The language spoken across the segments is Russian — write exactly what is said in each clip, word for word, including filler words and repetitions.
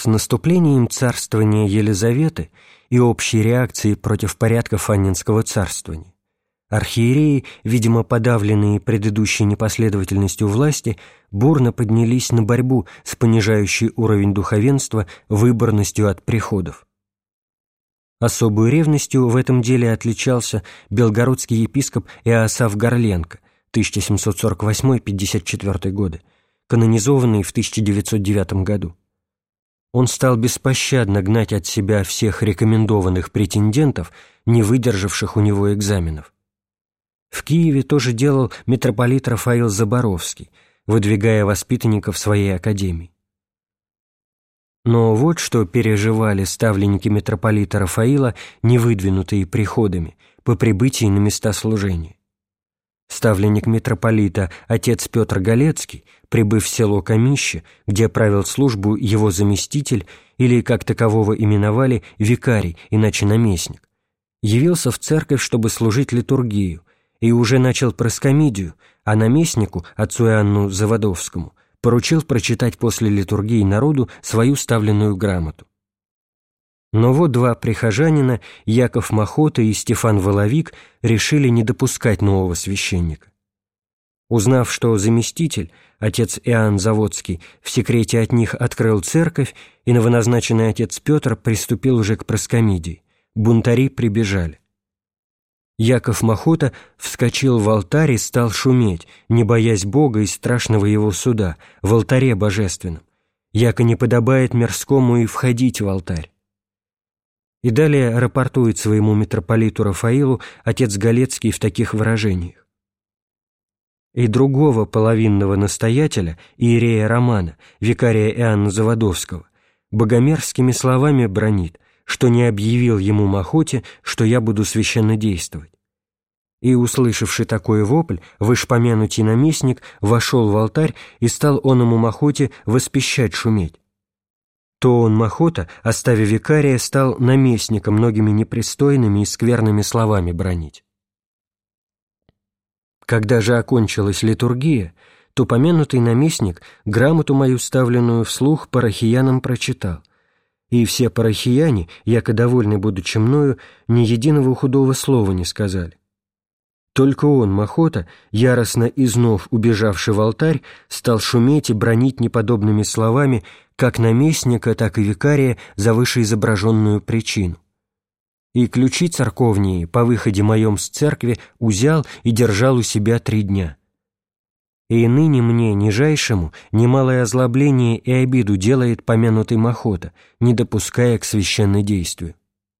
С наступлением царствования Елизаветы и общей реакцией против порядков Анненского царствования архиереи, видимо подавленные предыдущей непоследовательностью власти, бурно поднялись на борьбу с понижающей уровень духовенства выборностью от приходов. Особой ревностью в этом деле отличался белгородский епископ Иоасаф Горленко тысяча семьсот сорок восьмой — пятьдесят четвёртый годы, канонизованный в тысяча девятьсот девятом году. Он стал беспощадно гнать от себя всех рекомендованных претендентов, не выдержавших у него экзаменов. В Киеве тоже делал митрополит Рафаил Заборовский, выдвигая воспитанников своей академии. Но вот что переживали ставленники митрополита Рафаила, не выдвинутые приходами, по прибытии на места служения. Ставленник митрополита отец Петр Галецкий, прибыв в село Камище, где правил службу его заместитель, или, как такового именовали, викарий, иначе наместник, явился в церковь, чтобы служить литургию, и уже начал проскомидию, а наместнику, отцу Иоанну Заводовскому, поручил прочитать после литургии народу свою ставленную грамоту. Но вот два прихожанина, Яков Махота и Стефан Воловик, решили не допускать нового священника. Узнав, что заместитель, отец Иоанн Заводский, в секрете от них открыл церковь, и новоназначенный отец Петр приступил уже к проскомидии, бунтари прибежали. Яков Махота вскочил в алтарь и стал шуметь, не боясь Бога и страшного его суда, в алтаре божественном, яко не подобает мирскому и входить в алтарь. И далее рапортует своему митрополиту Рафаилу отец Галецкий в таких выражениях. И другого половинного настоятеля, иерея Романа, викария Иоанна Заводовского, богомерзкими словами бранит, что не объявил ему Махоте, что я буду священно действовать. И, услышавши такой вопль, вышпомянутый наместник вошел в алтарь и стал оному Махоте воспещать шуметь. То он, Махота, оставив викария, стал наместника многими непристойными и скверными словами бранить. Когда же окончилась литургия, то помянутый наместник грамоту мою, ставленную вслух, парохиянам прочитал, и все парохияне, яко довольны будучи мною, ни единого худого слова не сказали. Только он, Махота, яростно изнов убежавший в алтарь, стал шуметь и бранить неподобными словами как наместника, так и викария за вышеизображенную причину. И ключи церковние по выходе моем с церкви узял и держал у себя три дня. И ныне мне, нижайшему, немалое озлобление и обиду делает помянутый Махота, не допуская к священнодействию.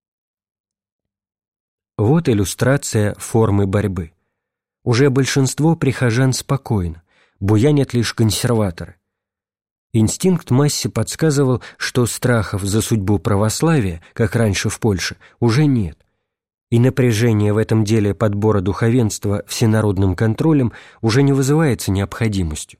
Вот иллюстрация формы борьбы. Уже большинство прихожан спокойно, буянят лишь консерваторы. Инстинкт массе подсказывал, что страхов за судьбу православия, как раньше в Польше, уже нет, и напряжение в этом деле подбора духовенства всенародным контролем уже не вызывается необходимостью.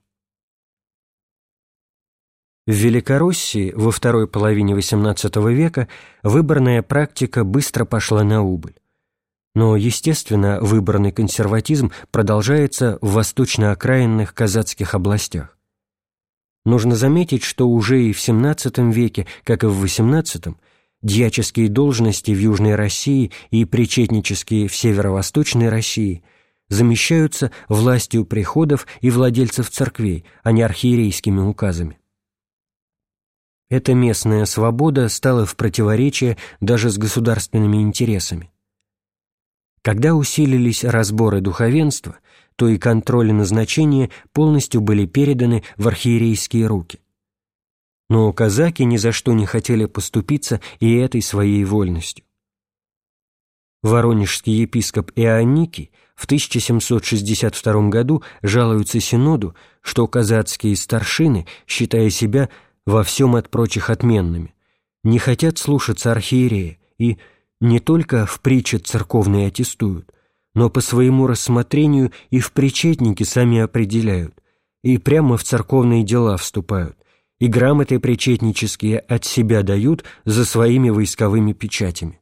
В Великороссии во второй половине восемнадцатого века выборная практика быстро пошла на убыль. Но, естественно, выборный консерватизм продолжается в восточно-окраинных казацких областях. Нужно заметить, что уже и в семнадцатом веке, как и в восемнадцатом, дьяческие должности в Южной России и причетнические в Северо-Восточной России замещаются властью приходов и владельцев церквей, а не архиерейскими указами. Эта местная свобода стала в противоречие даже с государственными интересами. Когда усилились разборы духовенства, то и контроль и назначение полностью были переданы в архиерейские руки. Но казаки ни за что не хотели поступиться и этой своей вольностью. Воронежский епископ Иоанникий в тысяча семьсот шестьдесят втором году жалуется Синоду, что казацкие старшины, считая себя во всем от прочих отменными, не хотят слушаться архиерея и не только в притче церковные аттестуют, но по своему рассмотрению и в причетники сами определяют, и прямо в церковные дела вступают, и грамоты причетнические от себя дают за своими войсковыми печатями.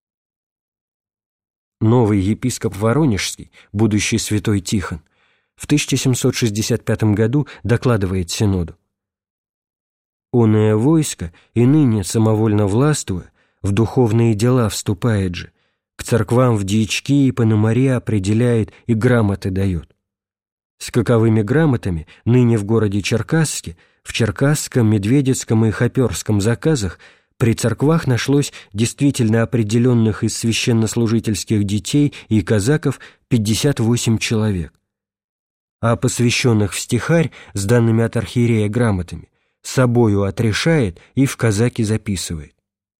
Новый епископ Воронежский, будущий святой Тихон, в тысяча семьсот шестьдесят пятом году докладывает Синоду: Оное войско, и ныне самовольно властвуя, в духовные дела вступает же, к церквам в дьячки и пономари определяет и грамоты дает. С каковыми грамотами ныне в городе Черкасске, в Черкасском, Медведецком и Хоперском заказах при церквах нашлось действительно определенных из священнослужительских детей и казаков пятьдесят восемь человек, а посвященных в стихарь с данными от архиерея грамотами собою отрешает и в казаки записывает.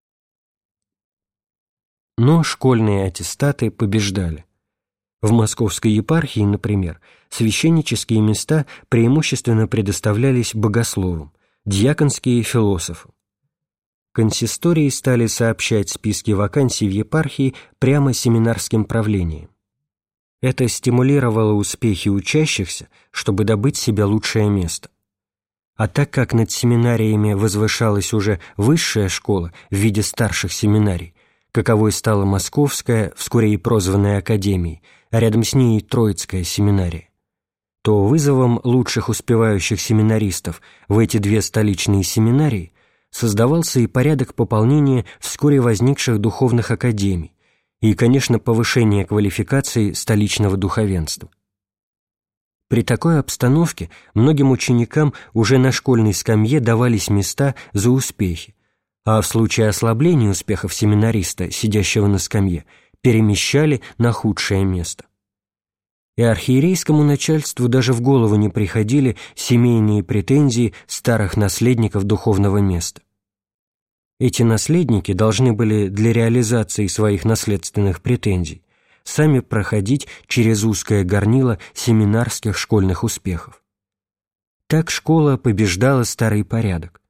Но школьные аттестаты побеждали. В Московской епархии, например, священнические места преимущественно предоставлялись богословам, дьяконские – философам. Консистории стали сообщать списки вакансий в епархии прямо семинарским правлением. Это стимулировало успехи учащихся, чтобы добыть себе лучшее место. А так как над семинариями возвышалась уже высшая школа в виде старших семинарий, каковой стала Московская, вскоре и прозванная Академией, а рядом с ней и Троицкая семинария, то вызовом лучших успевающих семинаристов в эти две столичные семинарии создавался и порядок пополнения вскоре возникших духовных академий и, конечно, повышение квалификации столичного духовенства. При такой обстановке многим ученикам уже на школьной скамье давались места за успехи, а в случае ослабления успехов семинариста, сидящего на скамье, перемещали на худшее место. И архиерейскому начальству даже в голову не приходили семейные претензии старых наследников духовного места. Эти наследники должны были для реализации своих наследственных претензий сами проходить через узкое горнило семинарских школьных успехов. Так школа побеждала старый порядок.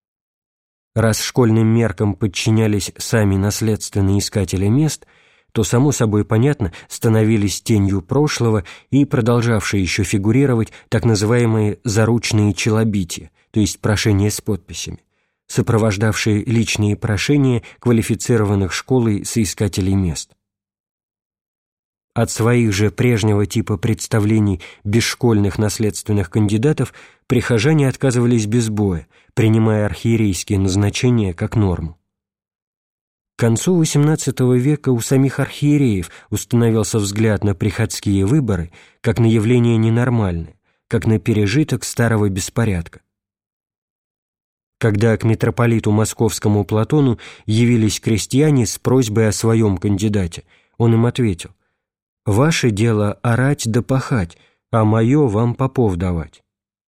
Раз школьным меркам подчинялись сами наследственные искатели мест, то, само собой понятно, становились тенью прошлого и продолжавшие еще фигурировать так называемые заручные челобития, то есть прошения с подписями, сопровождавшие личные прошения квалифицированных школой соискателей мест. От своих же прежнего типа представлений бесшкольных наследственных кандидатов прихожане отказывались без боя, принимая архиерейские назначения как норму. К концу восемнадцатого века у самих архиереев установился взгляд на приходские выборы как на явление ненормальное, как на пережиток старого беспорядка. Когда к митрополиту московскому Платону явились крестьяне с просьбой о своем кандидате, он им ответил: «Ваше дело орать да пахать, а мое вам попов давать».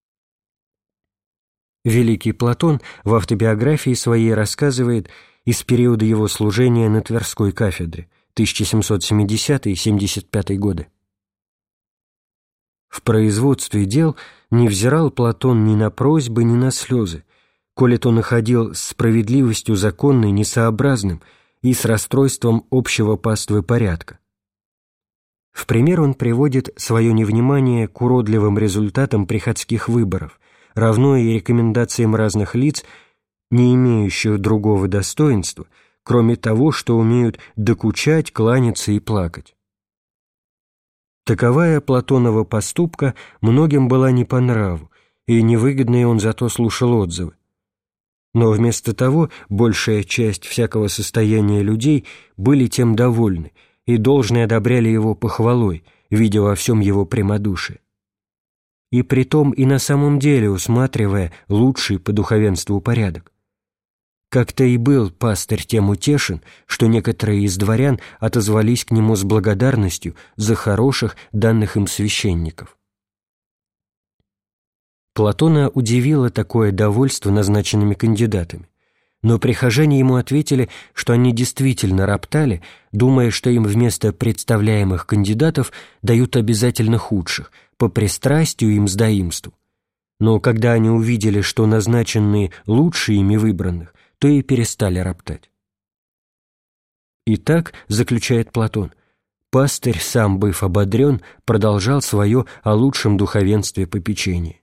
Великий Платон в автобиографии своей рассказывает из периода его служения на Тверской кафедре тысяча семьсот семидесятый — семьдесят пятый годы. В производстве дел не взирал Платон ни на просьбы, ни на слезы, коли то находил с справедливостью законной несообразным и с расстройством общего паствы порядка. В пример он приводит свое невнимание к уродливым результатам приходских выборов, равно и рекомендациям разных лиц, не имеющих другого достоинства, кроме того, что умеют докучать, кланяться и плакать. Таковая Платонова поступка многим была не по нраву, и невыгодные он зато слушал отзывы. Но вместо того большая часть всякого состояния людей были тем довольны и должно одобряли его похвалой, видя во всем его прямодушие. И притом и на самом деле усматривая лучший по духовенству порядок. Как-то и был пастырь тем утешен, что некоторые из дворян отозвались к нему с благодарностью за хороших, данных им священников. Платона удивило такое довольство назначенными кандидатами, но прихожане ему ответили, что они действительно роптали, думая, что им вместо представляемых кандидатов дают обязательно худших, по пристрастию им сдаимству. Но когда они увидели, что назначенные лучше ими выбранных, то и перестали роптать. Итак, заключает Платон, пастырь, сам быв ободрен, продолжал свое о лучшем духовенстве попечение.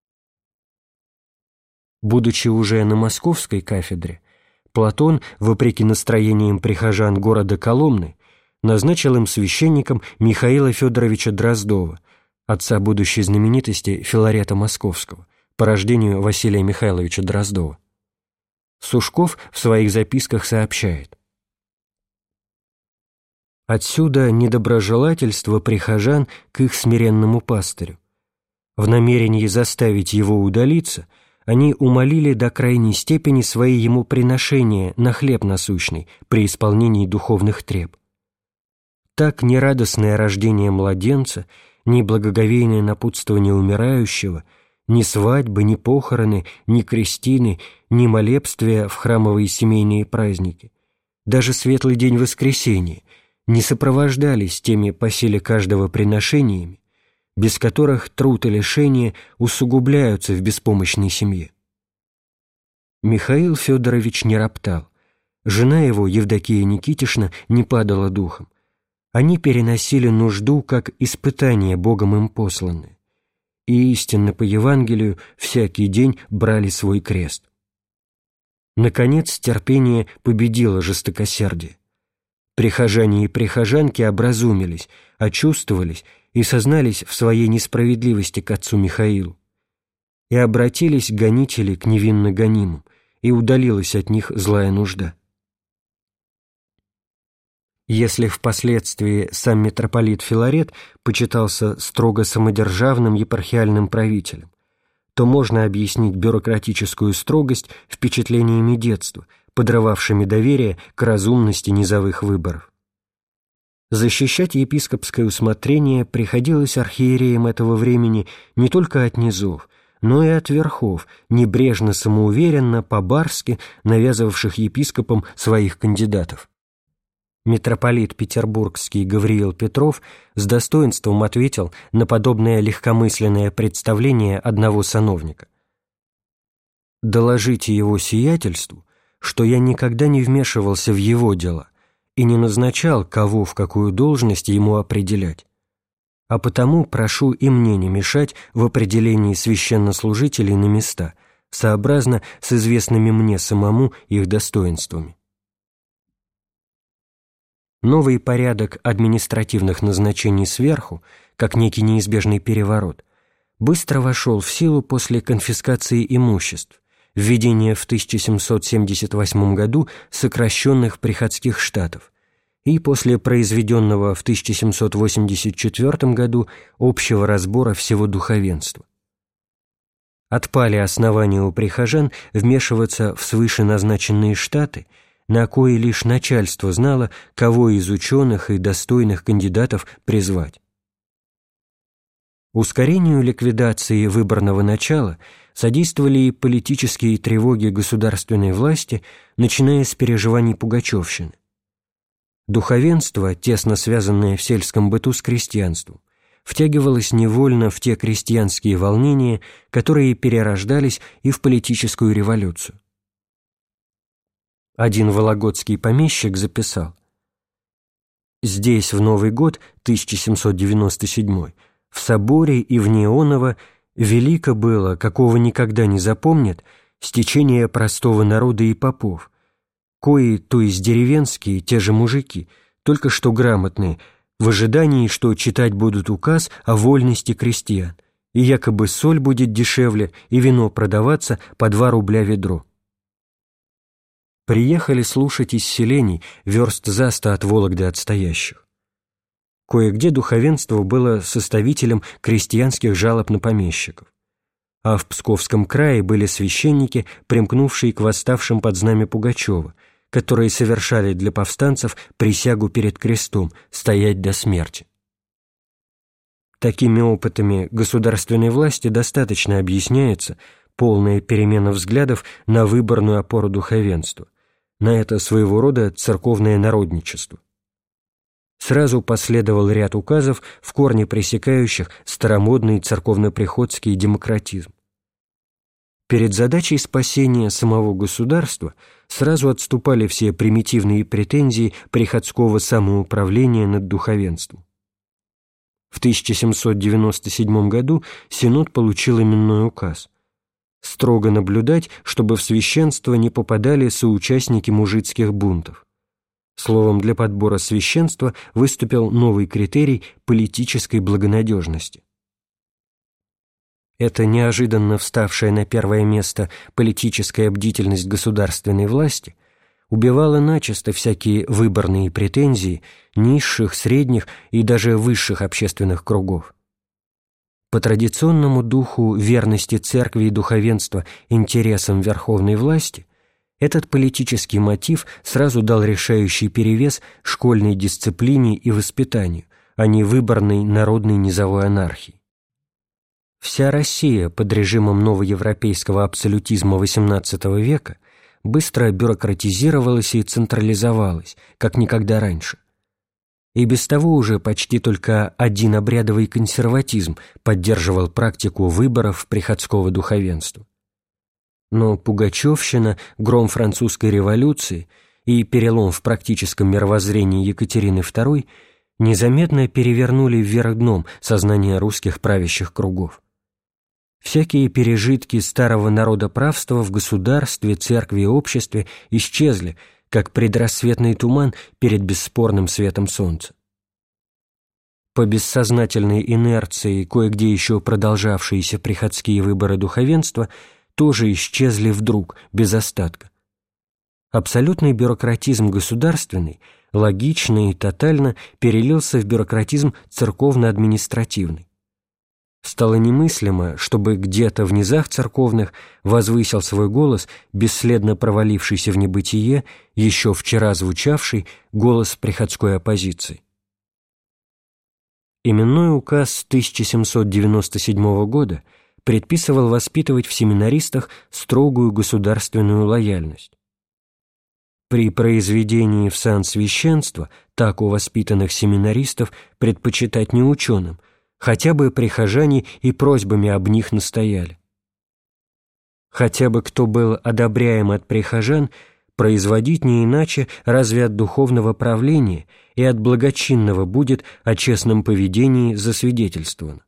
Будучи уже на Московской кафедре, Платон, вопреки настроениям прихожан города Коломны, назначил им священником Михаила Федоровича Дроздова, отца будущей знаменитости Филарета Московского, по рождению Василия Михайловича Дроздова. Сушков в своих записках сообщает: «Отсюда недоброжелательство прихожан к их смиренному пастырю. В намерении заставить его удалиться, они умолили до крайней степени свои ему приношения на хлеб насущный при исполнении духовных треб. Так ни радостное рождение младенца, ни благоговейное напутствование умирающего, ни свадьбы, ни похороны, ни крестины, ни молебствия в храмовые семейные праздники, даже светлый день воскресения не сопровождались теми по силе каждого приношениями, без которых труд и лишение усугубляются в беспомощной семье». Михаил Федорович не роптал, жена его, Евдокия Никитишна, не падала духом. Они переносили нужду как испытание Богом им посланное, и истинно по Евангелию всякий день брали свой крест. Наконец терпение победило жестокосердие. Прихожане и прихожанки образумились, очувствовались и сознались в своей несправедливости к отцу Михаилу. И обратились гонители к невинно гонимым, и удалилась от них злая нужда. Если впоследствии сам митрополит Филарет почитался строго самодержавным епархиальным правителем, то можно объяснить бюрократическую строгость впечатлениями детства, подрывавшими доверие к разумности низовых выборов. Защищать епископское усмотрение приходилось архиереям этого времени не только от низов, но и от верхов, небрежно самоуверенно, по-барски навязывавших епископам своих кандидатов. Митрополит Петербургский Гавриил Петров с достоинством ответил на подобное легкомысленное представление одного сановника: «Доложите его сиятельству, что я никогда не вмешивался в его дела и не назначал, кого в какую должность ему определять, а потому прошу и мне не мешать в определении священнослужителей на места, сообразно с известными мне самому их достоинствами». Новый порядок административных назначений сверху, как некий неизбежный переворот, быстро вошел в силу после конфискации имуществ, введения в тысяча семьсот семьдесят восьмом году сокращенных приходских штатов и после произведенного в тысяча семьсот восемьдесят четвёртом году общего разбора всего духовенства. Отпали основания у прихожан вмешиваться в свыше назначенные штаты, на кои лишь начальство знало, кого из ученых и достойных кандидатов призвать. Ускорению ликвидации выборного начала содействовали и политические тревоги государственной власти, начиная с переживаний пугачевщины. Духовенство, тесно связанное в сельском быту с крестьянством, втягивалось невольно в те крестьянские волнения, которые перерождались и в политическую революцию. Один вологодский помещик записал: «Здесь в Новый год, тысяча семьсот девяносто седьмой, в соборе и вне оного велико было, какого никогда не запомнят, стечение простого народа и попов, кои, то есть деревенские, те же мужики, только что грамотные, в ожидании, что читать будут указ о вольности крестьян, и якобы соль будет дешевле и вино продаваться по два рубля ведро. Приехали слушать из селений верст за сто от Вологды отстоящих. Кое-где духовенство было составителем крестьянских жалоб на помещиков, а в Псковском крае были священники, примкнувшие к восставшим под знамя Пугачева, которые совершали для повстанцев присягу перед крестом стоять до смерти. Такими опытами государственной власти достаточно объясняется полная перемена взглядов на выборную опору духовенства, на это своего рода церковное народничество. Сразу последовал ряд указов, в корне пресекающих старомодный церковно-приходский демократизм. Перед задачей спасения самого государства сразу отступали все примитивные претензии приходского самоуправления над духовенством. В тысяча семьсот девяносто седьмом году Синод получил именной указ строго наблюдать, чтобы в священство не попадали соучастники мужицких бунтов. Словом, для подбора священства выступил новый критерий политической благонадежности. Эта неожиданно вставшая на первое место политическая бдительность государственной власти убивала начисто всякие выборные претензии низших, средних и даже высших общественных кругов. По традиционному духу верности церкви и духовенства интересам верховной власти этот политический мотив сразу дал решающий перевес школьной дисциплине и воспитанию, а не выборной народной низовой анархии. Вся Россия под режимом новоевропейского абсолютизма XVIII века быстро бюрократизировалась и централизовалась, как никогда раньше. И без того уже почти только один обрядовый консерватизм поддерживал практику выборов приходского духовенства. Но пугачевщина, гром французской революции и перелом в практическом мировоззрении Екатерины второй незаметно перевернули вверх дном сознание русских правящих кругов. Всякие пережитки старого народоправства в государстве, церкви и обществе исчезли, как предрассветный туман перед бесспорным светом солнца. По бессознательной инерции кое-где еще продолжавшиеся приходские выборы духовенства тоже исчезли вдруг, без остатка. Абсолютный бюрократизм государственный логично и тотально перелился в бюрократизм церковно-административный. Стало немыслимо, чтобы где-то в низах церковных возвысил свой голос, бесследно провалившийся в небытие, еще вчера звучавший голос приходской оппозиции. Именной указ тысяча семьсот девяносто седьмого года предписывал воспитывать в семинаристах строгую государственную лояльность. При произведении в сан священства так у воспитанных семинаристов предпочитать не ученым, хотя бы прихожане и просьбами об них настояли. Хотя бы кто был одобряем от прихожан, производить не иначе разве от духовного правления и от благочинного будет о честном поведении засвидетельствовано.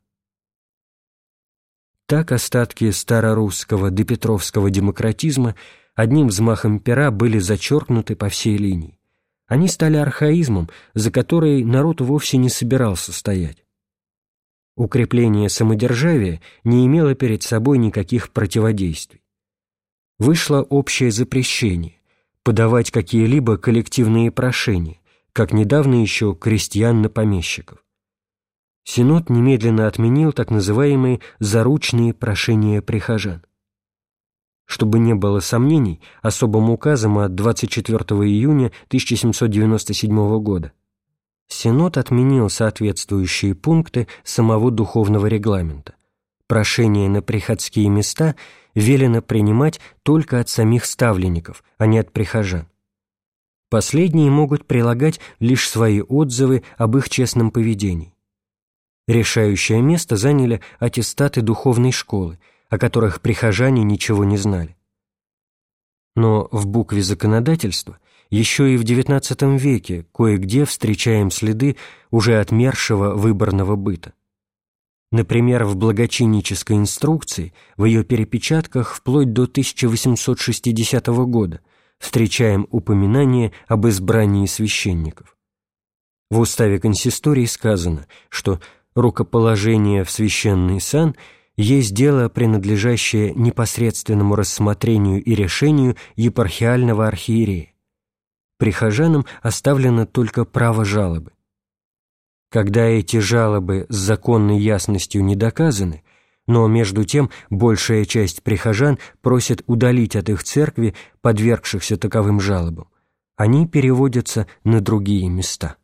Так остатки старорусского допетровского демократизма одним взмахом пера были зачеркнуты по всей линии. Они стали архаизмом, за который народ вовсе не собирался стоять. Укрепление самодержавия не имело перед собой никаких противодействий. Вышло общее запрещение подавать какие-либо коллективные прошения, как недавно еще крестьян на помещиков. Синод немедленно отменил так называемые заручные прошения прихожан. Чтобы не было сомнений, особым указом от двадцать четвёртого июня тысяча семьсот девяносто седьмого года Синод отменил соответствующие пункты самого духовного регламента. Прошения на приходские места велено принимать только от самих ставленников, а не от прихожан. Последние могут прилагать лишь свои отзывы об их честном поведении. Решающее место заняли аттестаты духовной школы, о которых прихожане ничего не знали. Но в букве законодательства еще и в девятнадцатом веке кое-где встречаем следы уже отмершего выборного быта. Например, в благочиннической инструкции, в ее перепечатках вплоть до тысяча восемьсот шестидесятого года встречаем упоминание об избрании священников. В уставе консистории сказано, что рукоположение в священный сан есть дело, принадлежащее непосредственному рассмотрению и решению епархиального архиерея. Прихожанам оставлено только право жалобы. Когда эти жалобы с законной ясностью не доказаны, но между тем большая часть прихожан просит удалить от их церкви подвергшихся таковым жалобам, они переводятся на другие места.